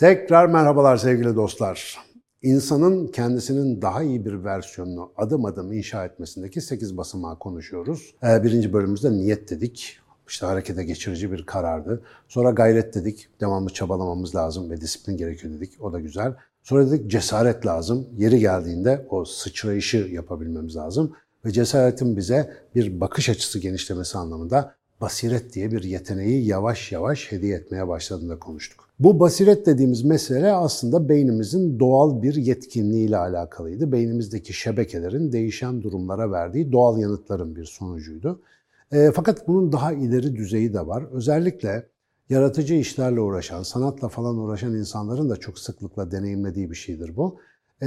Tekrar merhabalar sevgili dostlar. İnsanın kendisinin daha iyi bir versiyonunu adım adım inşa etmesindeki 8 basamağı konuşuyoruz. Birinci bölümümüzde niyet dedik. İşte harekete geçirici bir karardı. Sonra gayret dedik. Devamlı çabalamamız lazım ve disiplin gerekiyor dedik. O da güzel. Sonra dedik cesaret lazım. Yeri geldiğinde o sıçrayışı yapabilmemiz lazım. Ve cesaretin bize bir bakış açısı genişlemesi anlamında basiret diye bir yeteneği yavaş yavaş hediye etmeye başladığında konuştuk. Bu basiret dediğimiz mesele aslında beynimizin doğal bir yetkinliğiyle alakalıydı. Beynimizdeki şebekelerin değişen durumlara verdiği doğal yanıtların bir sonucuydu. Fakat bunun daha ileri düzeyi de var. Özellikle yaratıcı işlerle uğraşan, sanatla falan uğraşan insanların da çok sıklıkla deneyimlediği bir şeydir bu.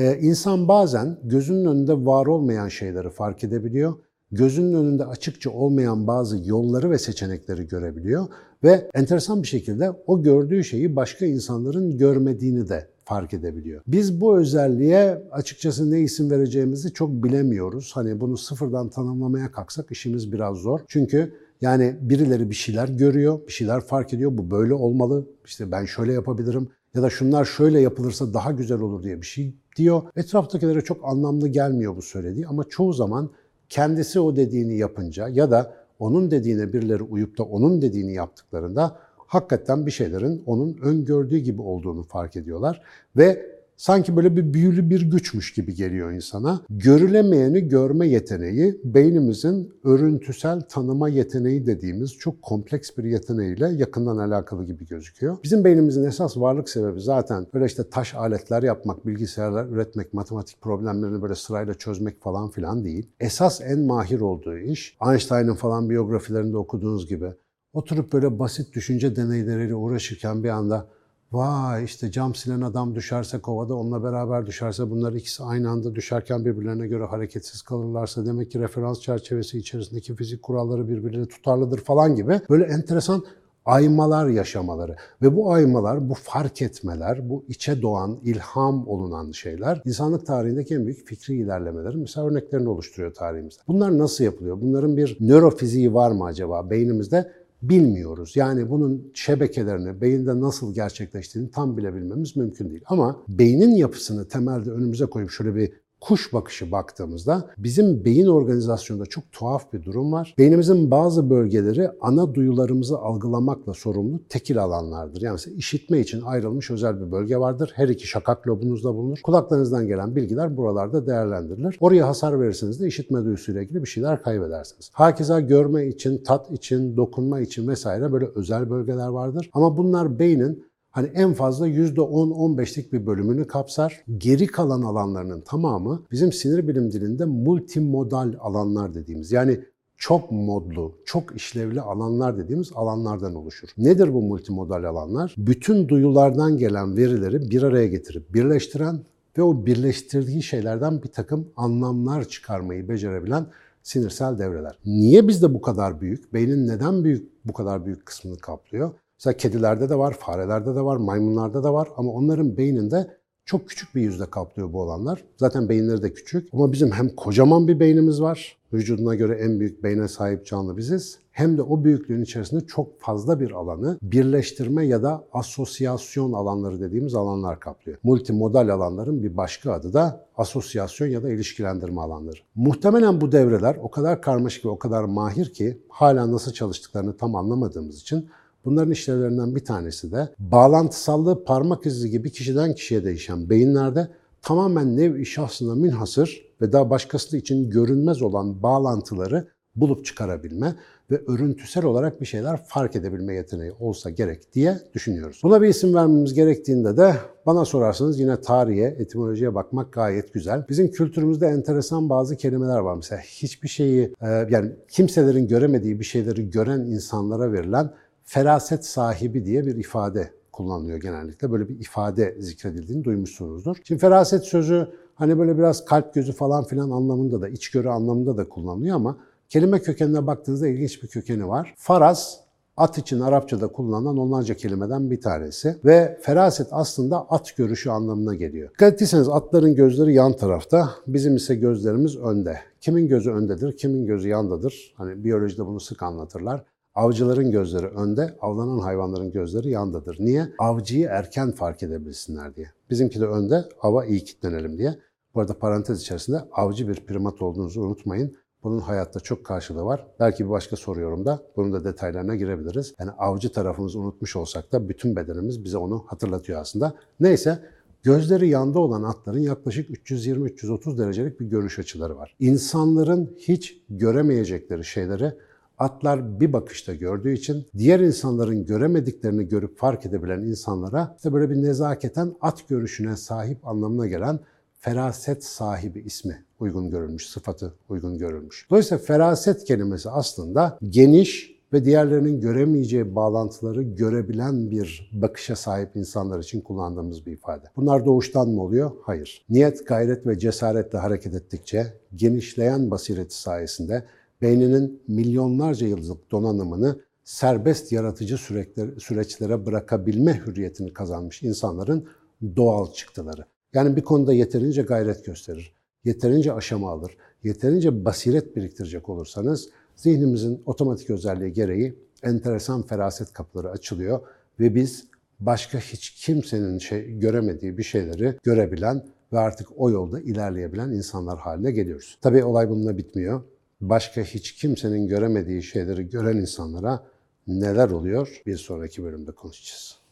İnsan bazen gözünün önünde var olmayan şeyleri fark edebiliyor. Gözünün önünde açıkça olmayan bazı yolları ve seçenekleri görebiliyor ve enteresan bir şekilde o gördüğü şeyi başka insanların görmediğini de fark edebiliyor. Biz bu özelliğe açıkçası ne isim vereceğimizi çok bilemiyoruz. Hani bunu sıfırdan tanımlamaya kalksak işimiz biraz zor. Çünkü yani birileri bir şeyler görüyor, bir şeyler fark ediyor. Bu böyle olmalı, işte ben şöyle yapabilirim ya da şunlar şöyle yapılırsa daha güzel olur diye bir şey diyor. Etraftakilere çok anlamlı gelmiyor bu söylediği ama çoğu zaman kendisi o dediğini yapınca ya da onun dediğine birileri uyup da onun dediğini yaptıklarında hakikaten bir şeylerin onun öngördüğü gibi olduğunu fark ediyorlar ve sanki böyle bir büyülü bir güçmüş gibi geliyor insana. Görülemeyeni görme yeteneği, beynimizin örüntüsel tanıma yeteneği dediğimiz çok kompleks bir yeteneğiyle yakından alakalı gibi gözüküyor. Bizim beynimizin esas varlık sebebi zaten böyle işte taş aletler yapmak, bilgisayarlar üretmek, matematik problemlerini böyle sırayla çözmek falan filan değil. Esas en mahir olduğu iş, Einstein'ın falan biyografilerinde okuduğunuz gibi oturup böyle basit düşünce deneyleriyle uğraşırken bir anda vay işte cam silen adam düşerse kovada onunla beraber düşerse bunlar ikisi aynı anda düşerken birbirlerine göre hareketsiz kalırlarsa demek ki referans çerçevesi içerisindeki fizik kuralları birbirine tutarlıdır falan gibi böyle enteresan aymalar yaşamaları ve bu aymalar, bu fark etmeler, bu içe doğan, ilham olunan şeyler insanlık tarihindeki en büyük fikri ilerlemelerin mesela örneklerini oluşturuyor tarihimizde. Bunlar nasıl yapılıyor? Bunların bir nörofiziği var mı acaba beynimizde? Bilmiyoruz. Yani bunun şebekelerini, beyinde nasıl gerçekleştiğini tam bilebilmemiz mümkün değil. Ama beynin yapısını temelde önümüze koyup şöyle bir kuş bakışı baktığımızda bizim beyin organizasyonunda çok tuhaf bir durum var. Beynimizin bazı bölgeleri ana duyularımızı algılamakla sorumlu tekil alanlardır. Yani mesela işitme için ayrılmış özel bir bölge vardır. Her iki şakak lobunuzda bulunur. Kulaklarınızdan gelen bilgiler buralarda değerlendirilir. Oraya hasar verirseniz de işitme duyusuyla ilgili bir şeyler kaybedersiniz. Hakeza görme için, tat için, dokunma için vesaire böyle özel bölgeler vardır. Ama bunlar beynin hani en fazla %10-15'lik bir bölümünü kapsar. Geri kalan alanlarının tamamı bizim sinir bilim dilinde multimodal alanlar dediğimiz yani çok modlu, çok işlevli alanlar dediğimiz alanlardan oluşur. Nedir bu multimodal alanlar? Bütün duyulardan gelen verileri bir araya getirip birleştiren ve o birleştirdiği şeylerden bir takım anlamlar çıkarmayı becerebilen sinirsel devreler. Niye bizde bu kadar büyük? Beynin neden bu kadar büyük kısmını kaplıyor? Mesela kedilerde de var, farelerde de var, maymunlarda da var ama onların beyninde çok küçük bir yüzde kaplıyor bu olanlar. Zaten beyinleri de küçük ama bizim hem kocaman bir beynimiz var, vücuduna göre en büyük beyne sahip canlı biziz. Hem de o büyüklüğün içerisinde çok fazla bir alanı birleştirme ya da asosyasyon alanları dediğimiz alanlar kaplıyor. Multimodal alanların bir başka adı da asosyasyon ya da ilişkilendirme alanları. Muhtemelen bu devreler o kadar karmaşık ve o kadar mahir ki hala nasıl çalıştıklarını tam anlamadığımız için bunların işlevlerinden bir tanesi de bağlantısallığı parmak izi gibi kişiden kişiye değişen beyinlerde tamamen nev-i şahsına münhasır ve daha başkası için görünmez olan bağlantıları bulup çıkarabilme ve örüntüsel olarak bir şeyler fark edebilme yeteneği olsa gerek diye düşünüyoruz. Buna bir isim vermemiz gerektiğinde de bana sorarsanız yine tarihe, etimolojiye bakmak gayet güzel. Bizim kültürümüzde enteresan bazı kelimeler var. Mesela hiçbir şeyi yani kimselerin göremediği bir şeyleri gören insanlara verilen feraset sahibi diye bir ifade kullanılıyor genellikle. Böyle bir ifade zikredildiğini duymuşsunuzdur. Şimdi feraset sözü hani böyle biraz kalp gözü falan filan anlamında da, içgörü anlamında da kullanılıyor ama kelime kökenine baktığınızda ilginç bir kökeni var. Faras, at için Arapçada kullanılan onlarca kelimeden bir tanesi ve feraset aslında at görüşü anlamına geliyor. Dikkat ettiyseniz atların gözleri yan tarafta, bizim ise gözlerimiz önde. Kimin gözü öndedir, kimin gözü yandadır? Hani biyolojide bunu sık anlatırlar. Avcıların gözleri önde, avlanan hayvanların gözleri yandadır. Niye? Avcıyı erken fark edebilsinler diye. Bizimki de önde, ava iyi kitlenelim diye. Bu arada parantez içerisinde avcı bir primat olduğunuzu unutmayın. Bunun hayatta çok karşılığı var. Belki bir başka soruyorum da bunun da detaylarına girebiliriz. Yani avcı tarafımızı unutmuş olsak da bütün bedenimiz bize onu hatırlatıyor aslında. Neyse, gözleri yanda olan atların yaklaşık 320-330 derecelik bir görüş açıları var. İnsanların hiç göremeyecekleri şeyleri atlar bir bakışta gördüğü için diğer insanların göremediklerini görüp fark edebilen insanlara işte böyle bir nezaketen at görüşüne sahip anlamına gelen feraset sahibi ismi uygun görülmüş, sıfatı uygun görülmüş. Dolayısıyla feraset kelimesi aslında geniş ve diğerlerinin göremeyeceği bağlantıları görebilen bir bakışa sahip insanlar için kullandığımız bir ifade. Bunlar doğuştan mı oluyor? Hayır. Niyet, gayret ve cesaretle hareket ettikçe genişleyen basireti sayesinde beyninin milyonlarca yıllık donanımını serbest yaratıcı süreçlere bırakabilme hürriyetini kazanmış insanların doğal çıktıları. Yani bir konuda yeterince gayret gösterir, yeterince aşama alır, yeterince basiret biriktirecek olursanız zihnimizin otomatik özelliği gereği enteresan feraset kapıları açılıyor ve biz başka hiç kimsenin göremediği bir şeyleri görebilen ve artık o yolda ilerleyebilen insanlar haline geliyoruz. Tabii olay bununla bitmiyor. Başka hiç kimsenin göremediği şeyleri gören insanlara neler oluyor? Bir sonraki bölümde konuşacağız.